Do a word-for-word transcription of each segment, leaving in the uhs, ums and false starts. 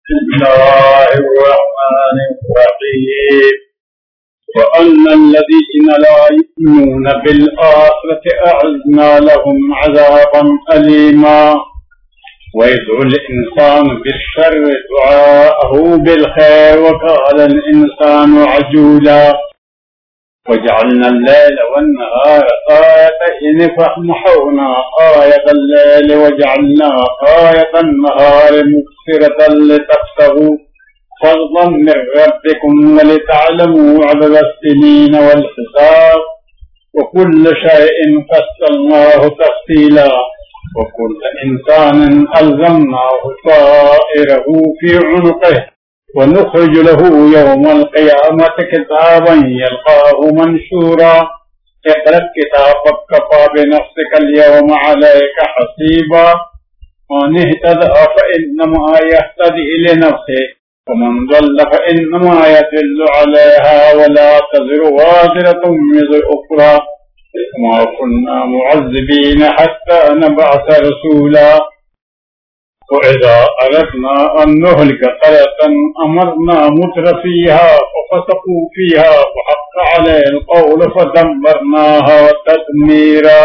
الله الرحمن الرحيم وأن الذين لا يؤمنون بالآخرة أعدنا لهم عذابا أليما ويدعو الإنسان بالشر دعاءه بالخير وكان الإنسان عجولا وجعلنا الليل والنهار آيتين فمحونا آية الليل وجعلنا آية النهار مبصرة لتبتغوا فضلا من ربكم ولتعلموا عدد السنين والحساب وكل شيء فصلناه تفصيلا وكل إنسان ألزمناه طائره في عنقه ونخرج له يوم القيامة كتابا يلقاه منشورا اقرأ كتابك كفى بنفسك اليوم عليك حسيبا من اهتدى فإنما يهتدي لنفسه ومن ضل فإنما يدل عليها ولا تزر وازرة وزر أخرى وما كنا معذبين حتى نبعث رسولا وإذا أردنا أن نهلك قرية أمرنا متر فيها ففسقوا فيها فحق عليه القول فدمرناها تدميرا.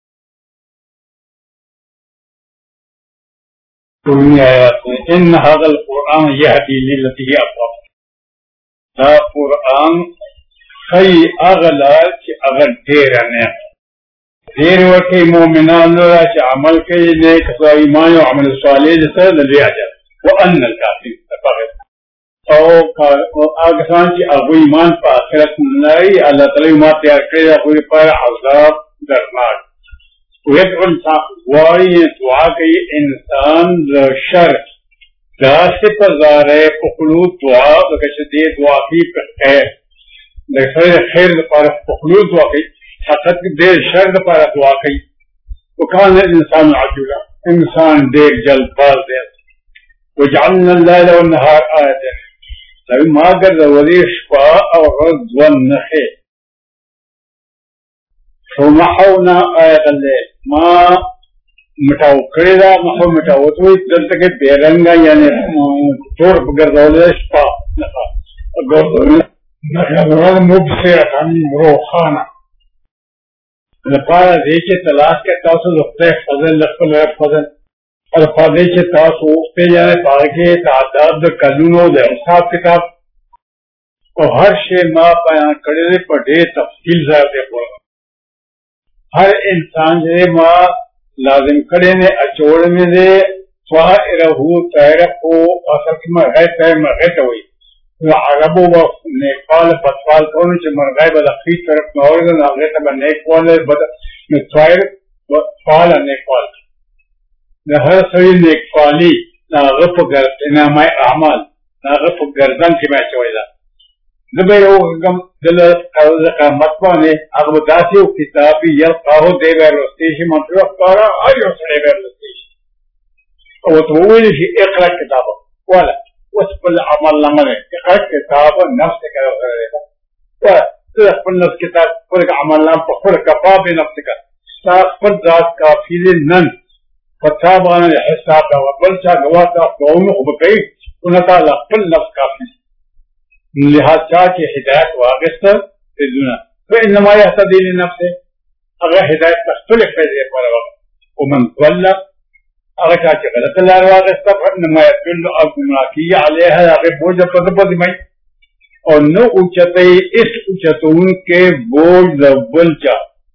إن هذا القرآن يهدي للتي هي أقوم. هذا القرآن خي أغلى أغل ديرنا دیر وکی مومنان راش عمل کئی نیک ایمان و عمل صالح جسے للی آجا وان الکافر تفاقت او آگسان چی اگو ایمان پا آخرت نلائی اللہ تعالی ما تیار کرده اگوی پر عذاب درناک ویدعو انسان وائی دعا کئی انسان شر داستے پر زارے پخلوط دعا بکشتی دعا کی پر خیر لیکن خیر پر پخلوط دعا کی حقیقت دیر شر پر دعا کی وكان الانسان عجولا انسان دیر جلد باز دیر وجعلنا الليل والنهار آيتين لكن ما قد وريش شفاء او غض والنخي فمحونا آية الليل ما مٹاو کردا محو مٹاو تو دلته کې بیرنګا یعنی تور بغردول شپا غردول نه مبصره روخانه لپاره دې چې تلاش کې تاسو لخته فضل لخل فضل الفاظ چې تاسو په یاره پاګه تعداد د قانونو د حساب کتاب او هر شی ما بیان کړی په ډېر تفصیل سره دی هر انسان چې ما لازم کړي نه اچول مې دې فائره تعرفو اصل کې ما غیته ما غیته وي عربو و نیپال پتوال کونو چې مرغای به د خې طرف نه اورل نه هغه ته باندې کوله بد نو طائر فال نیپال د هر څوی نیپالي هغه په ګرځنامه اعمال هغه په ګردن کې ما چوي دا د به یو کوم دل قامت باندې هغه داسې او کتابي یلقاه دی ورستې شي مطلب کارا ایو سره ورستې او ته ویل شي اقرا کتابه ولا وسبل عمل لمنه اقرا کتابه نفس کړه غره دا ته خپل نفس کتاب پر عمل لم په خپل کفا به نفس کا خپل ذات کافی نن پتا باندې حساب دا بل چا غواته قوم خو کوي ان تعالی خپل نفس کافی لہذا چا کی ہدایت واغسته دونه فانما يهتدي لنفسه اگر ہدایت تختلف فیضے پر وقت ومن ضل اگر چا کی غلط لار واغسته فانما يدل اغماکی علیها اگر بوجھ پد پد میں اور نو اوچتے اس اوچتون کے بوجھ دبل چا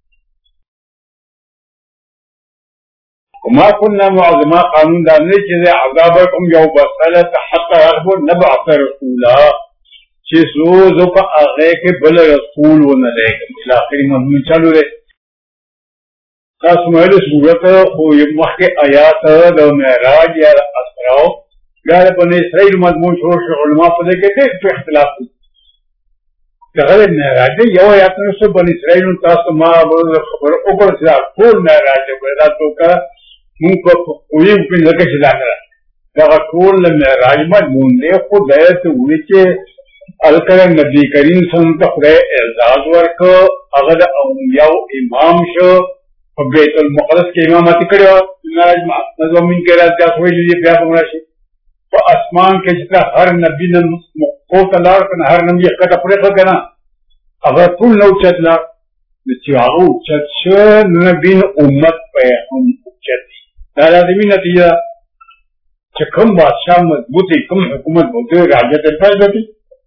وما كنا معظما قانون داننے چیزے عذابکم یو بسالت حتی اغبر نبعث رسولا چې سوزو په هغه کې بل رسول ونه لګم الى اخري مضمون چالو دی تاسو مې له صورت خو یو مخکې آیات د معراج یا اسراء غیر بني اسرائیل مضمون شروع شو علماء په دې کې ډېر اختلاف دي دغه معراج یو آیات نو څه بني اسرائیل تاسو ما خبر او پر ځا ټول معراج پیدا توکا موږ په ویو په لکه چې دا دا ټول معراج مضمون دی خو دایته وې چې الکرم نبی کریم صلی اللہ علیہ وسلم خدای اعزاز ورکو هغه د اولیاء امام شو په بیت المقدس کې امامت کړو ناراض مزمن کې راځي تاسو ویلي بیا کوم راشي په اسمان کې چې هر نبی نن پورته لاړ کنه هر نبی کته پرې کنه هغه ټول نو چتلا چې هغه اوچت شو نبی امت په هم اوچت دا لازمي نتیجه چې کوم بادشاہ مضبوطی کوم حکومت بوته راځي ته پاتې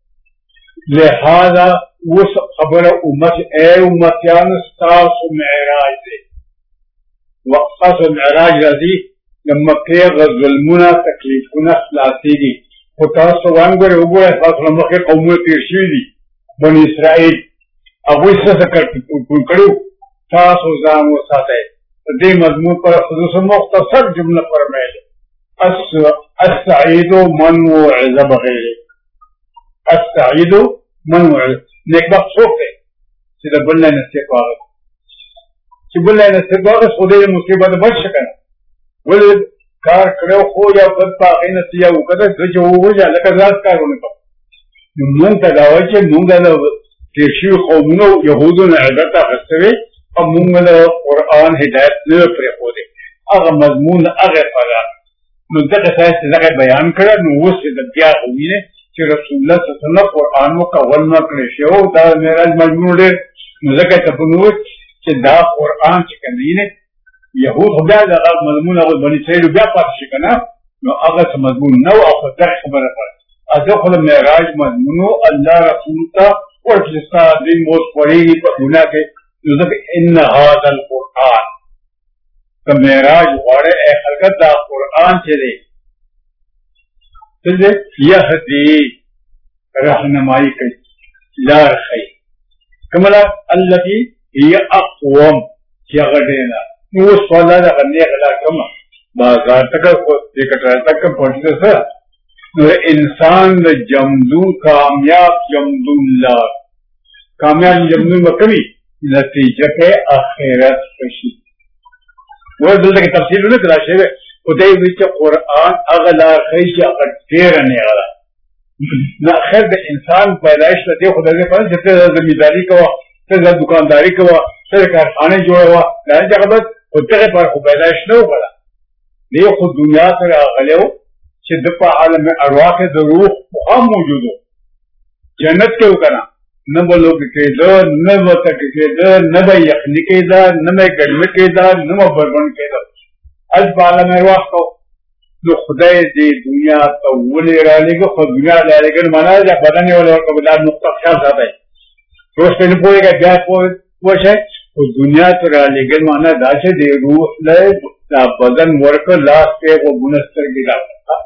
لہذا وہ خبر امت اے امتیان ستاسو معراج دے وقت معراج راځي لما کې غظلمونه تکلیفونه خلاصيږي او تاسو وانګره وګورئ تاسو لمخه قومونه تیر شوي دي بني اسرائیل هغوی څه کړو تاسو ځان وساتئ دې مضمون پر خصوصا مختصر جمله فرمایله السعيد من وعظ بغيره السعيد من وعظ نیکبخت څوک دی چې د بل نه نصیحت واخلي چې بل نه نصیحت واخلي خو دې مصیبت بچ شي کنه ولې کار کړو خو یا بد پاغې نتیجه وکړه چې وګورئ لکه ځات کارونه کوي نو مونږ ته دا وایي چې مونږ د تیر شوي قومونو یهودو نه عبرت اخیستی او مونږ د قرآن هدایت نه پرېښودی هغه مضمون هغه فرا نو دغه ځای چې دغه بیان کړه نو اوس د بیا ووینې چې رسول الله صلی الله علیه وسلم قرآن مکول نه کړی شی او دا معراج مضمون ډېر نو ځکه ته په نو چې دا قرآن چې کوم دی یهود خو بیا دغه مضمون هغه بني اسرائیل بیا پاتې شي که نه نو هغه څه مضمون نه و او خو دغه خبره کړه هغه خو د معراج مضمونو الله رسول ته ورکړي ستا دین اوس پوهېږي په دنیا کې نو ځکه ان هذا القرآن که معراج غواړې ای خلکه دا قرآن چې دی څه دی یهدي رهنمایي کوي لار ښیي کومه لار التي هي اقوم چې هغه ډېره نو اوس والله دغه نیغه لار کومه بازار تکه دې کټرا تکه پټه سره نو انسان د جمدو کامیاب جمدون لار کامیاب جمدون مکوي نتیجه کې آخرت خوشي ور دلته کې تفصیل نه کړا شوی او دې وچ قرآن هغه لار ښیي چې هغه ډېره نیغه ده نو آخر د انسان پیدایش ته دې خدای دې پاره چې ته زمینداري کوه ته دکانداري کوه ته کارخانه جوړوه دا هغه بس خو دغه پر خو پیدایش نه وکړه دې خو دنیا سره راغلی و چې د په عالم ارواح کې د روح مقام موجود و جنت کې وکړه نه به لوګ کېده نه به تک کېده نه به یخني کېده نه به ګرمي کېده نه به بربند کېده از په عالم ارواح کو نو خدای دې دنیا ته ولې رالېږه خو دنیا رالېږل معنا ده بدن یې ولې ورکړه دا نقطه خیال ساتئ روز پې نه پوهېږه بیا پوه شئ خو دنیا ته رالېږل معنا دا چې دې روح له دا بدن ورکړه لاس پې غوږونه سترګې راکړه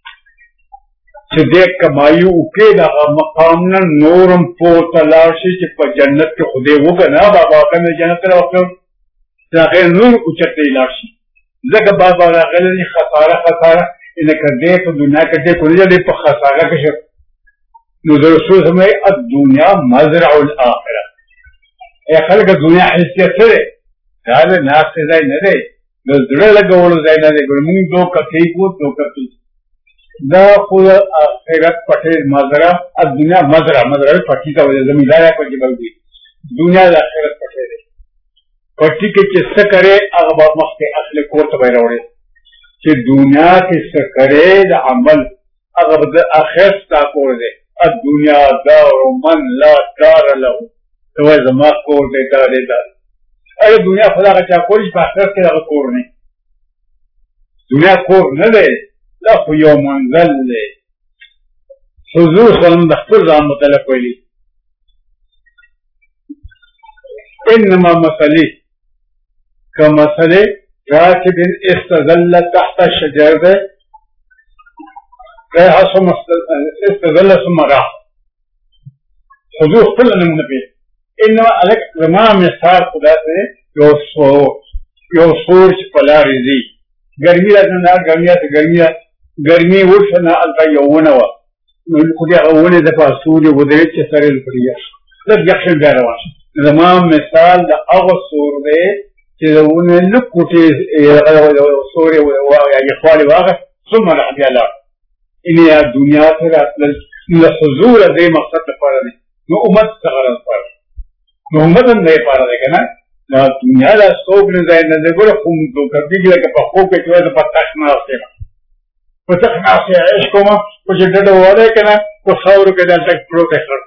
چې دې کمایي وکړي دغه مقام نه نورم پورته لاړ شي چې په جنت کې خدای وکړه بابا کومې جنت ته راوکړ چې هغې نور اوچتې لاړ شي ځکه بابا راغلی خساره خساره لکه دې په دنیا کې دې کولې دې په خساره کې شو نو د رسول سمې الدنیا مزرع الاخره ای خلک دنیا حیثیت څه دی دا د ناستې ځای نه دی د زړه لګولو ځای نه دی موږ دوکه کیږو دوکه کیږو دا خو آخرت پټې مزرعه الدنیا مزرعه مزرعه پټې ته وایي زمیندار په کې بلدي دنیا د آخرت پټې دی پټې کې چې څه کرے هغه به مخکې اصل کور ته به راوړي چې دنیا کې څه کرے د عمل هغه د آخرت تا کور دی الدنیا دار من لا دار له ته زما کور دی دا دی دا اې دنیا خدا کا چا کور په آخرت کې هغه کور نه دنیا کور نه دی لا خو یو منزل دی حضور صلی الله علیه وسلم د خپل ځان متعلق ویلي انما مثلي كمثل راكب استظل تحت الشجرة ثم استظل ثم راح حضور خپل نمونه پی انما الک زما مثال خدا سے یو سور یو سور چې په لارې ځي ګرمي راځي نه ګرمي راځي ګرمي ګرمي ورشنه الته یو ونه وه نو خو دې هغه ونې د پاسه سوري ودرېد چې سر یې پرې یخ لږ یخ بیا روان شو زما مثال د هغه سور دی چې د ونې لږ کوټې سورې یخوالی واخیست ثم راح بیا لاړ انې دنیا ته راتلل له حضور دې مقصد لپاره دی نو امت څخه لپاره نو امت هم دې لپاره دی که نه دا دنیا دا څوک نه ځای نه دی ګوره خو دوکه کېږي لکه په خوب کې چې وایي زه په تخت ناست یم په تخ ناسې عیش کومه خو چې ډډه ووالی که نه په خاورو کې دلته پروت خړ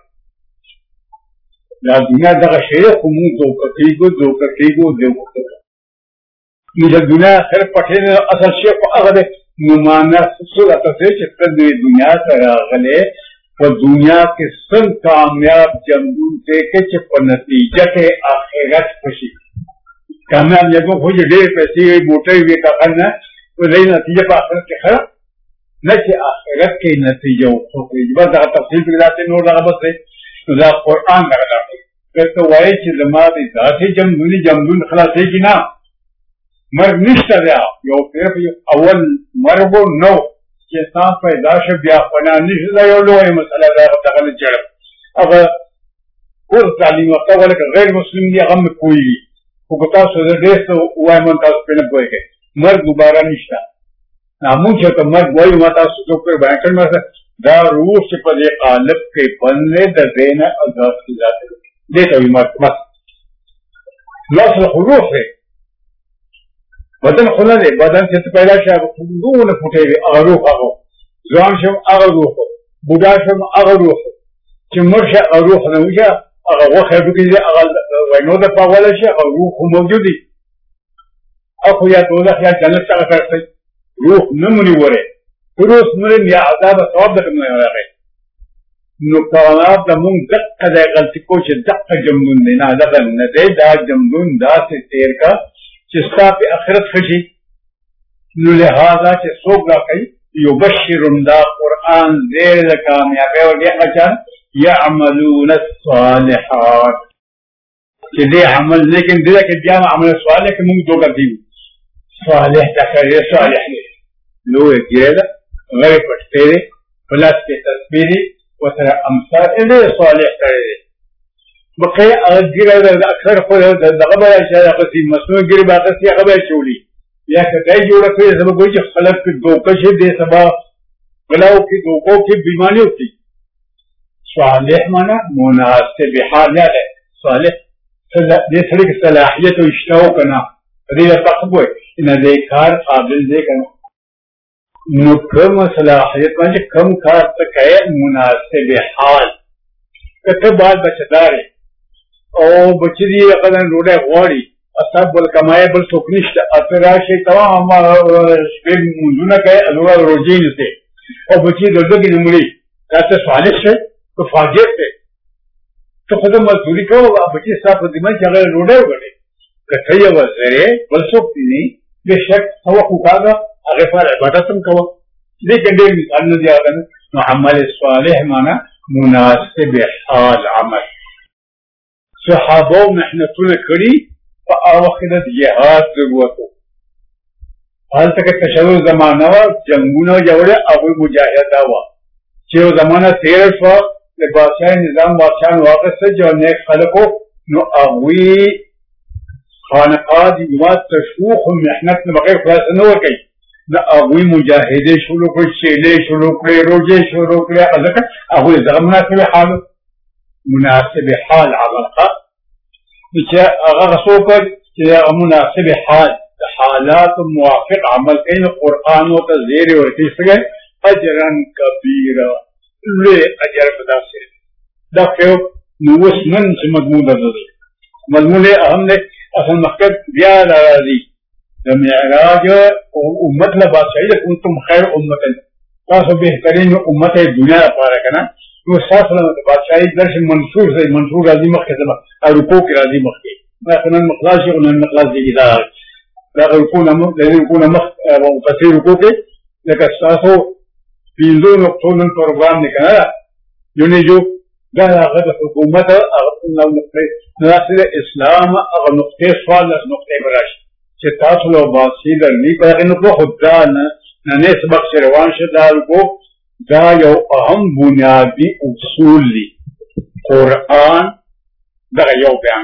دا دنیا دغه شی دی خو مونږ دوکه کېږو دوکه کېږو دوکه کېږو نو د دنیا آخر پټې نه اصل شی خو هغه دی نو معنا صورت دی چې ته د دنیا ته راغلی په دنیا کې څنګه کامیاب جمدون دی کې چې په نتیجه کې آخرت خوشي کامیاب جمدون خو چې ډېرې پیسې وي موټۍ وي که نه نو دی نتیجه په آخرت کې ښه نه چې آخرت کې نتیجه وخوري بس دغه تفصیل پرې داسې نور دغه بس دی نو دا قرآن دغه راغلی که ته وایې چې زما د داسې جمدوني جمدون خلاصېږي نه مرګ نشته دی یو صرف اول مرګ نو چې انسان پیدا شه بیا فنا نشته دا یو لویه مسله ده دغه نه چړم هغه کورس تعلیم یافته ولکه غیر مسلم دي هغه مې پوهېږي خو که تاسو زه ډېر څه ووایم تاسو پرې نه پوهېږئ مرګ دوباره نشته مونږ چې ته مرګ وایو ما تاسو څوک پرې بیان کړم دا روح چې په دې قالب کې بند دی د دې نه ازاد کېدای دې ته وایي مرګ بس نو اصل خو روح دی بدن خو نه دی بدن چې ته پیدا شي هغه دونه فوټې وي هغه روح هغه ځوان شم هغه روح بوډا شم هغه روح چې مړ شه هغه روح نه وي هغه غوښه هډوکي دي هغه وینو د پاولی شي هغه روح خو موجود دي او خو یا دوزخ یا جنت څخه فرستی روح نه منیوری روح مرم یا عذاب ثواب د کوم نه راغی نو کامیاب د مونږ دقه دی غلطي کو چې دقه جمدون دی نه دغه نه دی دا جمدون داسې تېر کا چې ستا په آخرت ښه شي نو لهذا چې څوک را کوي یبشرهم دا قرآن زیر د کامیابۍ ورکوي هغه چا یعملون الصالحات چې دې عمل لیکن دې کې بیا عمل صالح کې مونږ دوکه کېږو صالح تکریر صالح دی لویه ګیره ده غیر پټکی دی په لاس کې تسبیح دی ورسره امثال ډېر صالح سړی دی بقیه هغه ګیره د اکثر خو دغه به یې چې هغه سي مصنوعي ګیرې به اخیستې هغه به یې چولي یا که دی جوړه کړې زه به ګوري چې خلک پې دوکه شي دې سبا غلاو کې دوکو کې بېماني وکړي صالح معنا مناسب حال نه دی صالح دې سړي کې صلاحیت او اشتها و که نه په دې لپاره ښه وایي نه دې کار قابل دی که نه نو کوم صلاحیت باندې کم کار ته کوې مناسب حال که ته بال بچهدار یې او بچي دي هغه ډوډۍ غواړي اصاب بل کمایه بل څوک نشته ته راشئ تمام شپې لمونځونه کوې هغه روژې نیسې او بچي د لږې نه مري دا ته صالح شئ که فاجر دی ته خو زه مزدوري کوم بچي ستا په ذمه چې هغه ډوډۍ وګټې که ته یې وزرې بل څوک دي نه بېشک څه وخت وکاږه هغې پر عبادت هم کوه دې کې ډېر مثالونه دي هغه نو عمل صالح معنا مناسب حال عمل صحابو محنتونه کړي په هغه وخت کې د جهاد ضرورت و هلته کې تشدد زمانه وه جنګونه جوړې هغوی مجاهده وه چې یو زمانه تېره شوه د بادشاه نظام بادشاهان واخیسته چې نیک خلکو نو هغوی خانقاه د جومات ته شو خو محنت نه بغیر خلاصه نه ورکوي د هغوی مجاهدې شروع کړې شیلې شروع کړې روژې شروع کړې ځکه هغوی دغه مناسب حال مناسب حال عمل ښه چې هغه څوک چې هغه مناسب حال د حالاتو موافق عمل کوي نو قرآن ورته زیری ورکوي څنګه اجرا کبیره لوی اجر په داسې دا خو نو اوس نن چې مضمون درلودی مضمون یې اهم دی اصل مخکې بیا راځي د معراج امت له بادشاهي د کنتم خیر امت تاسو بهترین امت دنیا لپاره که نه نو ستاسو له بادشاهي درش منصور دی منصور راځي مخکې زما رکو کې راځي مخکې نن مخلاص شي نن مخلاص دی دا دا رکو نه مخ د رکو نه مخ او پسې رکو کې لکه ستاسو پنځو نقطو نن پروګرام دی که نه یونې جو دا هغه د حکومت هغه نقطې ناصر اسلام هغه نقطې څوارلس نقطې به راشي چې تاسو له باسي درني په هغې نقطو خو دا نننی سبق چې روان شه دا رکو دا یو اهم بنیادي اصول دي قرآن دغه یو بیان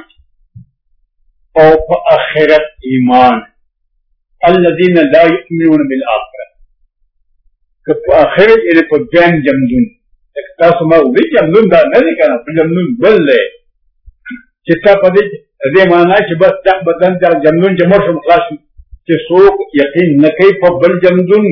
او په آخرت ایمان الذين لا يؤمنون بالآخرة که په آخرت یعنې په دویم جمدون تاسو ما وویل جمدون دا نه دی که نه په جمدون بل دی چې تا په دې دې معنا چې بس دا بدن دا جمدون چې مړ شم خلاص شم چې څوک یقین نه کوي په بل جمدون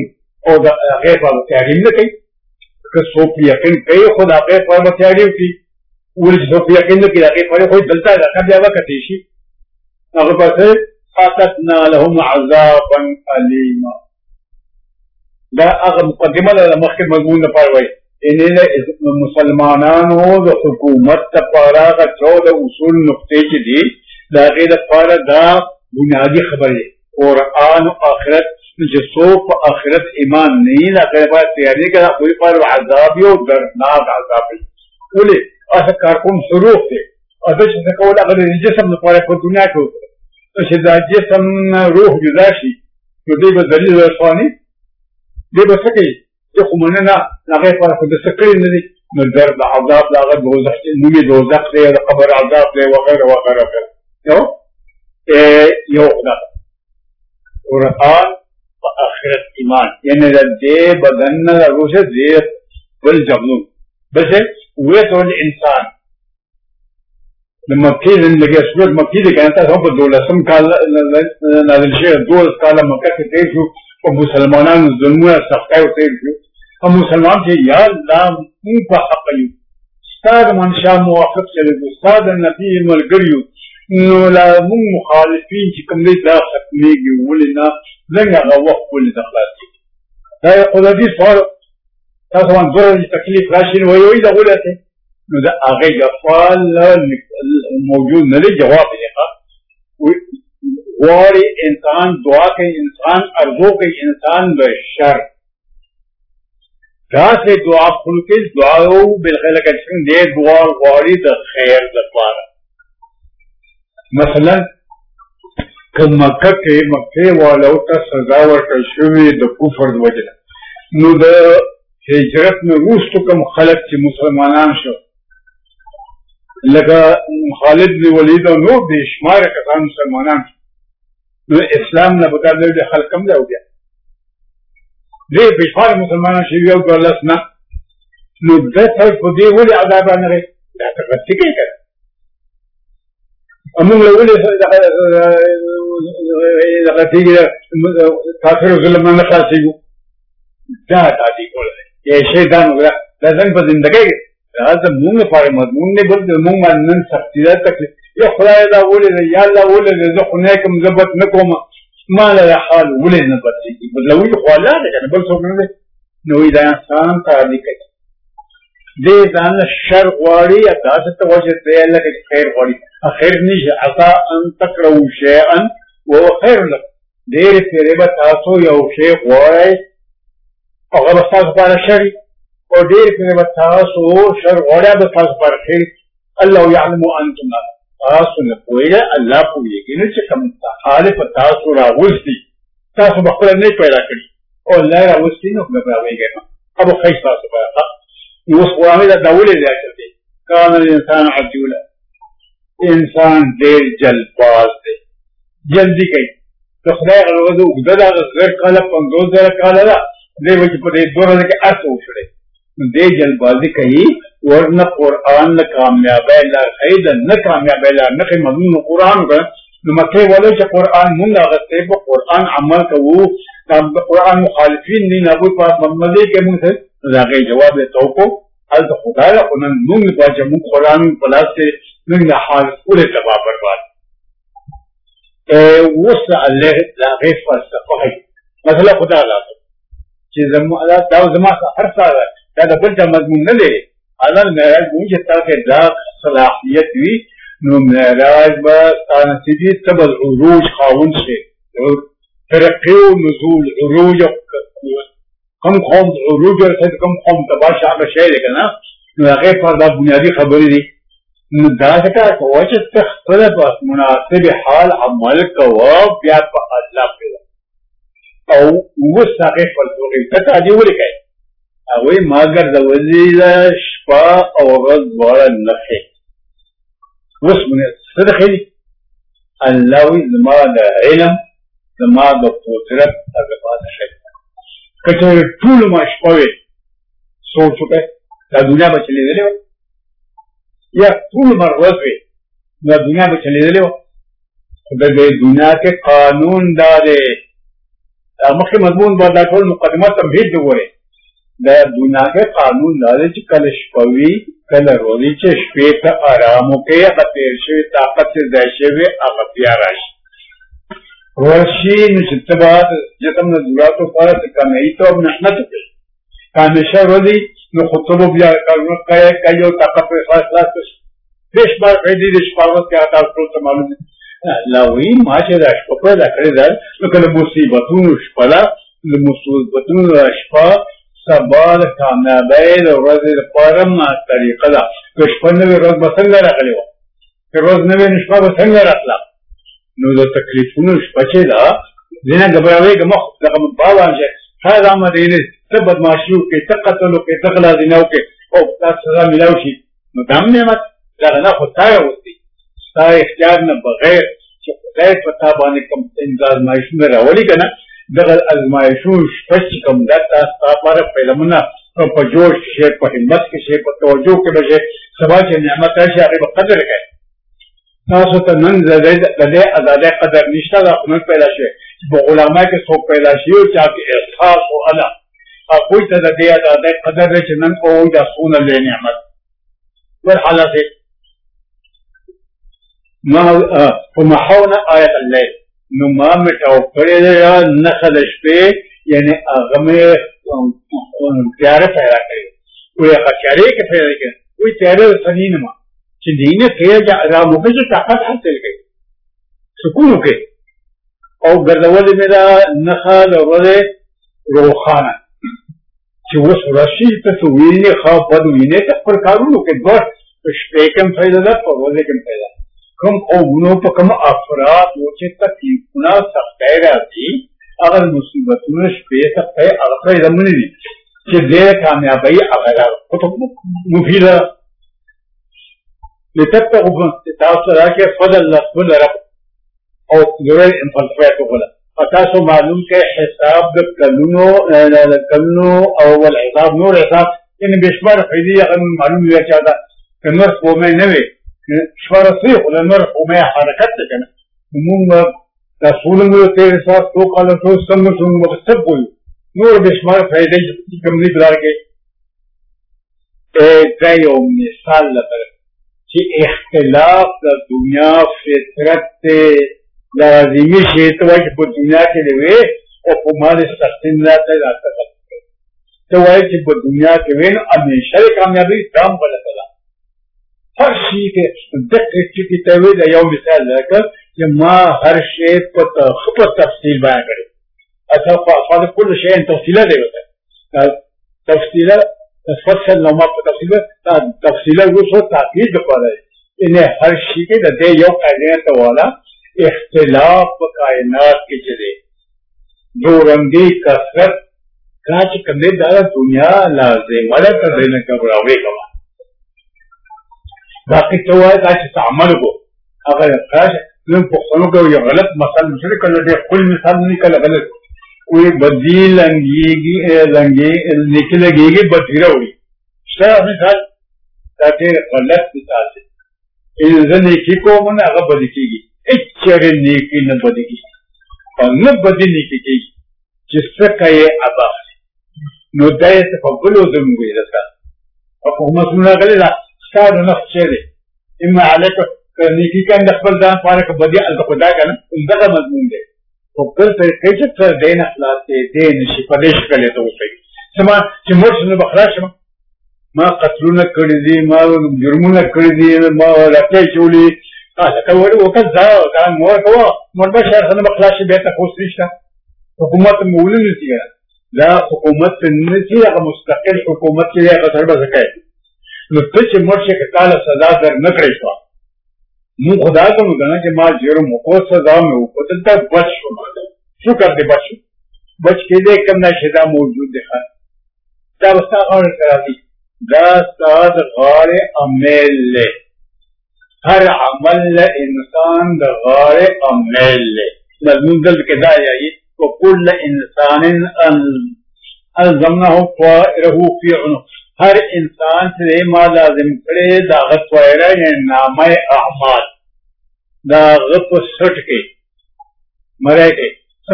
او د هغې په تیاري نه کوي که څوک یقین کوي خو د هغې په تیاري وکړي ولې چې څوک یقین نه کوي د هغې په خو دلته هغه بیا وکتلی شي هغه پسې فاتتنا لهم عذابا الیما دا هغه مقدمه ده د مخکې مضمون لپاره وایي انې د مسلمانانو د حکومت لپاره هغه چوده اصول نقطې چې دي د هغې لپاره دا بنیادي خبرې دی قرآن او آخرت چې څوک په آخرت ایمان نه وي د هغې لپاره تیاري کوي د هغوی لپاره عذاب یو دردناک عذاب وي ولې هغه کار کوم شروع دی او ده چې څه کول هغه د جسم لپاره په دنیا کې وکړه چې دا جسم روح جدا شي نو دی به ذلیل رسواني دی به څه کوي دی خو مننه د هغې لپاره خو د څه کړي نه دي نو درد عذاب د هغه دوزخ نوم یې دوزخ دی د قبر عذاب دی وغیره وغیره یو یو خدا قرآن و آخرت ایمان یعنی د دې بدن نه د روح څخه دې بل جملون بس وې ټول انسان د مکې زندګي صورت مکې د کنه تاسو په دولسم کال نازل شوی دولس کاله مکه کې تیر شو او مسلمانانو ظلمونه سختۍ تیر شو او مسلمان چې یا الله موږ په حق یو ستاسو منشا موافق چلو ستاسو نبی ملګری یو نو لا موږ مخالفین چې کوم دې دا ختمېږي ولې نه څنګه هغه وخت ولې د خلاصي دا یو قضیه سوال تاسو باندې ضروري تکلیف راشي نو وایي دا ولته نو دا هغه جواب موجود نه دی جواب دی غواړي انسان دعا کوي انسان ارزو کوي انسان د شر دا سه دعا خپل کې دعا او بالخير کې څنګه دې دعا غواړي د خیر لپاره مثلا که مکه کې مکه والو ته سزا ورکړل شوې د کفر د وجه نو د هجرت نه وروسته کوم خلک چې مسلمانان شو لکه خالد بن ولید او نور د شمار کسان مسلمانان نو اسلام نه بدل دی خلک کم دی او بیا دې په شمار مسلمانان شي یو دولس نه نو د څه په دې ولې عذاب نه لري دا څه کوي کنه امون له ولې دغه دغه تیګه کافر ظلم نه خاصيږي دا تعدی کول دی شیطان ولا لازم په ژوندۍ هذا موږ لپاره مضمون نه بل موږ باندې سختي ده تکلیف یا خدای دا ولې یا الله ولې زه خو نه کوم ضبط نه کوم ما له حال ولې نه پاتې بدلوي خو الله نه کنه بل څوک نه دی نو دا انسان تعالی کوي دې ځان شر غواړي یا تاسو ته وجه دی الله کې خیر غواړي خیر نشي عطا ان تکرهوا شيئا وهو خير لكم ډېر پیری به تاسو یو شی غواړئ هغه به تاسو لپاره شر او ډېر پیری به تاسو شر غواړئ به تاسو لپاره خیر الله يعلم وانتم لا تاسو نه پوهیږئ الله پوهیږي نو چې کوم حال په تاسو راوستي تاسو به خپله نه پیدا کړي او الله راوستي نو به راویږئ ابو خیر تاسو به اوس قرآن دا ولې ذکر دی کان الانسان عجولا انسان ډېر جلدباز دی جلدي کوي د خدای غرض اوږده ده زر کاله پنځوس زره کاله ده دی به چې په دې دوه ورځو کې هر څه وشړی نو دی جلدبازي کوي ورنه قرآن نه کامیابی لار ښیي د نه کامیابی لار نه ښیي مضمون قرآن وکړه نو مکې والو چې قرآن مونږ اخیستی په قرآن عمل کوو د قرآن مخالفین دي نابود په مملې کې مونږ نو د هغې جواب یې ته وکړو هلته خدای ده خو نن مونږ لپاره چې مونږ قرآن په لاس کې مونږ د حال ټولې تباه برباد اوس د الله د هغې فلسفه ښیي مثلا خدا الله چې دا زما هر څه ده دا د بل چا مضمون نه لري الله معراج مونږ چې تا کې دا صلاحیت وي نو معراج به ستا نصیبي ته به عروج خاوند شي ترقي و نزول عروج کم قوم عروج ورسېد کم قوم تباه شي هغه شی دی که نه نو هغې پر دا بنیادي خبرې دي نو داسې کار کوه چې ته خپله په مناسب حال عمل کوه بیا په الله پرېږده او اوس هغې فلسفې ته تعدي ولې کوې هغوی ما ګرځولې ده شپه او ورځ دواړه نښې اوس څه د ښې دي الله وایي زما د علم زما د قدرت هغه ما د ښې که چېرې ټوله ما شپه وې سوچ وکړئ دا دنیا به چلېدلې وه یا ټول مرغوز وي دا دنیا به چلېدلې وه خو د دې دنیا کې قانون دا دی مخکې مضمون به دا ټول مقدمه تمهید دی. ګورې د دنیا کې قانون دا دی چې کله شپه وي کله ورځ چې شپې ته ارام وکړې هغه تېر شوي طاقت چې ځای شوی هغه بیا راشي ورشي نو چې ته به د جسم د ضرورتو لپاره څه کموي ته محنت وکړې که همیشه ورځي نو خو ته به بیا کارونه کوي او طاقت به خلاص خلاص شي بې شمار فایدې د شپه ورځ کې تاسو ټول ته معلوم دي. الله وایي ما چې دا شپه پیدا کړې ده نو که له مصیبتونو شپه ده له مصیبتونو شپه سبا د کامیابۍ د ورځې لپاره ما طریقه ده. که شپه نه وي ورځ به څنګه راغلې وه که ورځ نه وي نو شپه به څنګه راتله. نو د تکلیفونو شپه چې ده ځینې ګبراوېږه مخ دغه باوان چې هذا مدینه ته بدماشي وکړې ته قتل وکړې ته غلا زینه وکړې او تا سزا میلاو شي نو دا هم نعمت دغه نه خو تا راوستي ستا اختیار نه بغیر چې خدای په تا باندې کوم ازمایښتونه راولي که نه دغه ازمایښتونو شپه چې کوم ده تا ستا لپاره فلمونه په جوش کې شي په همت کې شي په توجه کې به شي سبا چې نعمت راشي هغې به قدر کوي. تاسو ته نن د دې ازادۍ قدر نشته دا خو نن پیدا شوی چې په غلامۍ کې څوک پیدا شوي او چا کې احساس و اله هغوی ته د دې ازادۍ قدر دی چې نن کوو دا څومره لوی نعمت برحاله سي ما فمحونا آیت الليل نو ما مټاو کړی دی نښه د شپې یعنې هغه مې تیاره پیدا کړې وایي هغه تیارې کې پیدا کړې وایي تیاره د سني نه ما چې دینه کې ارام وکړي چې طاقت حاصل کړي سکون وکړي او ګرځولې مې دا نښه د ورځې روښانه چې اوس راشي ته څه وینې ښه بد وینې ته خپل کارونه وکړي دوه په شپې کې هم فایده ده په ورځې کې هم فایده کوم قومونو په کوم افراد و چې تکلیفونه سختۍ راځي هغه مصیبتونه شپې سختۍ هغه فایده نه دي چې ډېره کامیابۍ هغه مفیده لتبتغوا تاسو راکې فضل خپل رب او ضروري فلسفه وکړه تاسو معلوم کې حساب د کلونو د کلونو او الحساب نور حساب ان بشمار فائدې هغه معلوم وي چې دا کنور قومه نه وي شوار صحیح ولا نور قومه حرکت ده کنه موږ رسول الله ته حساب تو قال تو سم سم مقصد کوي نور بشمار فائدې کوم نه درګي ا دایو مثال لپاره چې اختلاف د دنیا فطرت ته لازمي شی ته وایي په دنیا کې دی وي او په مال سختین راته راته ته وایي چې په دنیا کې وین همیشه کامیابی دام غلطه ده هر شي کې دغه چې ته وایي دا یو مثال لکه چې ما هر شی په خپل تفصیل بیان کړی اصل په خاطر کل شی تفصیلا دی وته تفصیلا تفصیل نو ما په تفصیل تفصیلا وسو تاکید کوي ان هر شي کې د دې یو قاعده ته والا اختلاف په کائنات کې چې دی دورنګي کثرت کاچ کله دا دنیا لازم ولا کله نه کبراوي کما باقي ته وایي چې عمل کو هغه کاش نن په څنګه کوي یو غلط مثال مشرک کله دې خپل مثال نه کله غلط وي بدیل لنګيږي لنګي نکلهږي بدیره وي څه مثال دا ډېر غلط مثال دی اذن کې کوم نه هغه بدی کیږي اچره نیکی نه بدی کیږي او نه بدی نیکی کیږي چې څه کوي ابا نو دای ته په بلو زموږ راځه او کومه څنګه غلي دا ستاسو نه چره اما علیک نیکی کاند خپل ځان پاره کې بدی الخدا کنه دغه مضمون دی او بل څه کې چې دین اخلاص دې نشي په دې شکل ته وځي سما چې مرشد بخلاص ما قتلونه کړی دي ما جرمونه کړی دي ما لکه چولي هغه ته وړو وکړه دا مور کوه مور به شهر څنګه بخلاص به ته کوشش حکومت مولوی نشي لا حکومت نشي هغه مستقل حکومت کې هغه سره به ځکه نو ته چې مرشد تعالی سزا در نه کړی شو مو خدا ته وګڼه چې ما جرم کو سزا مې وکړه ته بچ شو شو کړ دې بچ بچ کې دې کوم نشي دا موجود دی دا وستا اور راځي دا ستاد غار عمل لے ہر عمل انسان دا غار عمل لے مضمون دل کے دا یہی وکل انسان الزمنہ طائرہ فی عنق ہر انسان سے ما لازم کرے دا غط طائرہ یعنی نامہ اعمال دا غط سٹ کے مرے کے سمانا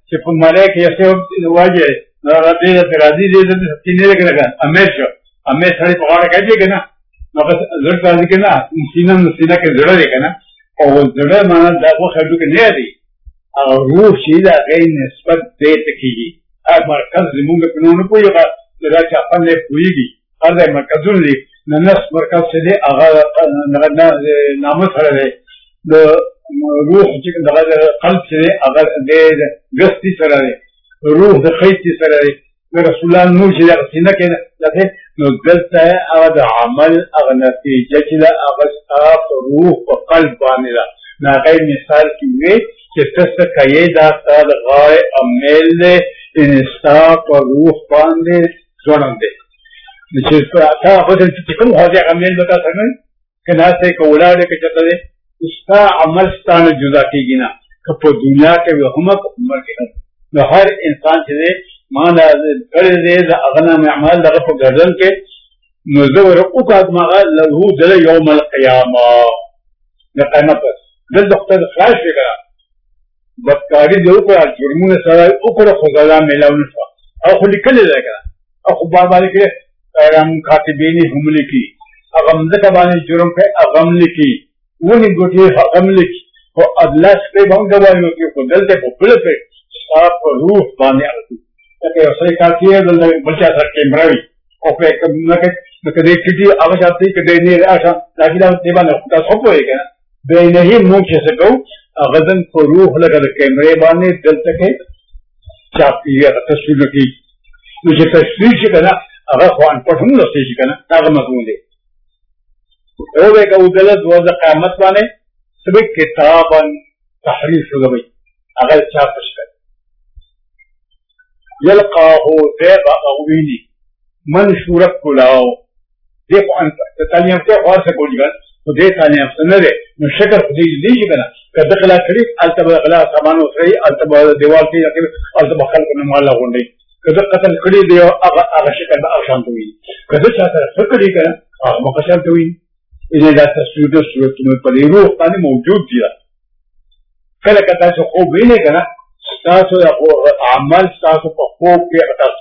چې په مړی کې یو واجه راځي د راځي دې د سینې لګره همیشه همیشه سړی په غاړه کوي کنه نو زړه راځي کنه سینه نو سینه کې زړه دی کنه او زړه معنا دا خو خډو کې نه دی او روح چې دا غي نسبت دې ته کیږي هر مرکز زموږ په نوم نه پوي دا چې خپل نه پويږي هر ځای مرکزونه دي نه نس مرکز څه دی هغه نه نامه سره دی د روح چې دغه قلب چې هغه د ګستی سره دی روح د خیتی سره دی رسول الله نور چې دغه سینه کې لکه نو دلته هغه د عمل هغه نتیجه چې هغه ستاسو روح په قلب باندې ده نه غیر مثال کې وي چې تاسو کوي دا ستاسو غاړه عمل دی ان ستاسو روح باندې ځوړم دی چې تاسو چې کوم هغه عمل وکړئ څنګه کله چې کولاړ کې چته دی استا عمل ستانه جدا کیږي نه که په دنیا کې هم په عمر کې نو هر انسان چې ما لا کړي دې د اغنا اعمال دغه په ګردن کې نو زور او قد ما له دل يوم القيامه د قیامت دل دختر خلاص وکړه بدکاری دی او په جرمونه سره او پر خدای ملاونه شو او خو لیکل لګا او خو بابا لیکي پیغام کاتبین هم لیکي هغه مزه باندې جرم په اغم لیکي ونی ګوتې هغه لیکي او ادلاس په باندې غواړي چې په دلته په بل په صاحب روح باندې اړتي که یو څه کار کیږي دلته بلچا سره کیمرا وي او په کومه کې د دې کټي هغه شاتې کې د نه راشه لکه دا ته باندې تاسو په وایي کنه د نه هی مو چې څه کو غزن په روح لګا د کیمرې باندې دلته کې چاپیه تصویر کې نو چې تصویر شي کنه هغه خو ان پټ هم نو شي کنه هغه مضمون دی او به کو دلته د قیامت باندې سبه کتابن تحریف شوی هغه چاپ شي يلقاه ذئب أغويني منشورة كلاو ذئب أنت تتعلم كيف وارثة كوليغان وذي تعلم سنده من شكر خدي ليش كنا كدخلا كريم ألتبا غلا سامان وسري ألتبا ديوال في أكيد ألتبا خلق نمالا غندي كذا قتل كريم ديو أغا أغا شكل بأغشان توين كذا شاطر فكري كنا أغا مقشان توين إذا لا تسويد سورة من قليروه تاني موجود ديلا كلا كتا سخوب بيني كنا تاسو عمل تاسو په خوب کې تاسو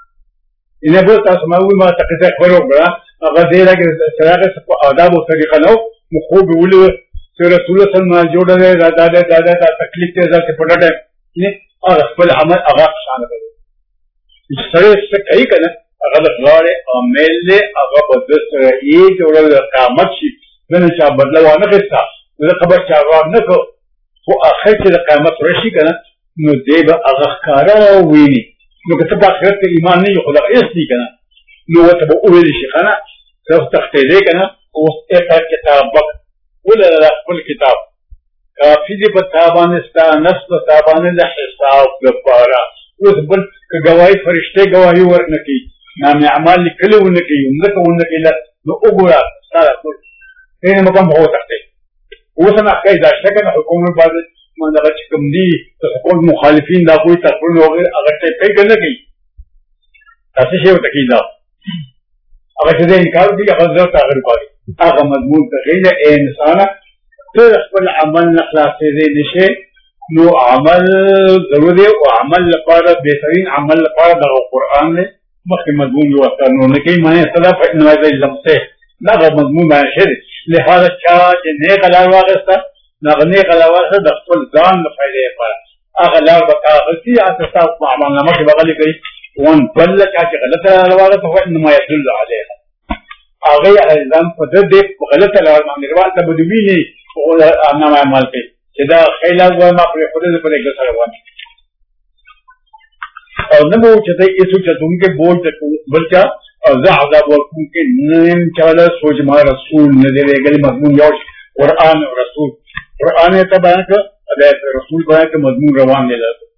اینه به تاسو ما وی ما تکته خبرو غلا هغه دې راګه سره په آداب او طریقه نو خوب ولې سره رسول الله صلی الله علیه وسلم جوړه دا دا دا دا تکلیف ته ځکه په ډټه نه هغه خپل عمل هغه شان دی سره څه کوي کنه هغه د غاړه عمل له هغه په دسته یې جوړه د قیامت شي نه چې بدلو نه کېستا زه خبر چا نه کو خو اخر کې د قیامت راشي کنه نو دې به هغه ښکارا ویني نو که ته په آخرت کې ایمان نه یې خو دغه هېڅ دي که نه نو ورته به وویل شي ښه نه ته اوس تښتېدې که نه اوس اقرا کتابک ولره خپل کتاب کافي دي په تا باندې ستا نفس په تا باندې د حساب لپاره اوس بل که ګواهي فرشتې ګواهي ورنه کوي نامې اعمال لیکلي ونه کوي مځکه ونه کوي نو وګوره ستا ټول دې مقام به وتښتې اوس هم حقایق دا شته که نه حکومت باندې من دغه چې کوم دي ټول مخالفین دا کوئی تقریر وغیرہ هغه څه کوي کنه کوي تاسو شی وته کی دا هغه چې انکار دي هغه ضرورت هغه کوي هغه مضمون ته غیر انسان ته خپل عمل نه خلاصې دي نشي نو عمل ضروري او عمل لپاره بهترین عمل لپاره د قرآن نه مخکې مضمون یو نو نه کوي معنی صدا په نوازه لمسه دا مضمون باندې شری لهدا چا چې نه غلا واغسته نغني غلاوه د خپل ځان د فائدې لپاره هغه لار به کاغذي اساس په عملنامه کې بغلي کوي وان بل چې غلطه غلاوه ته انما يدل عليها هغه الزام په دې غلطه لار باندې روان ته بدوي نه او انما عمل کوي چې دا خیال و ما په خپل په دې سره وانه او نه مو چې دې ایسو چې دونکو بوج ته بلچا او زه عذاب ورکوم کې نن چاله سوچ ما رسول نه دی غلي مضمون یو قرآن او رسول قرآن ته بیان کړ، رسول بیان کړ، مضمون روان دی.